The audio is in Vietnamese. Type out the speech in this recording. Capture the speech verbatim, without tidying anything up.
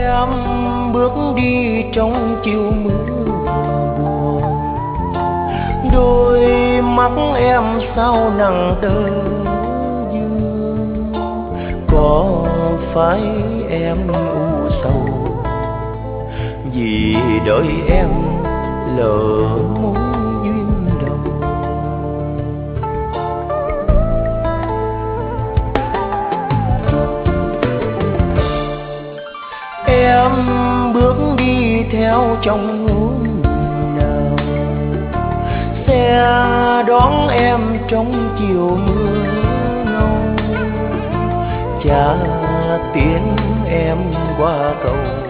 Em bước đi trong chiều mưa buồn, đôi mắt em sao nặng tơ dương. Có phải em u sầu vì đợi em lỡ mối duyên đầu? Em bước đi theo trong hôm nào, xe đón em trong chiều mưa ngâu, cha tiến em qua cầu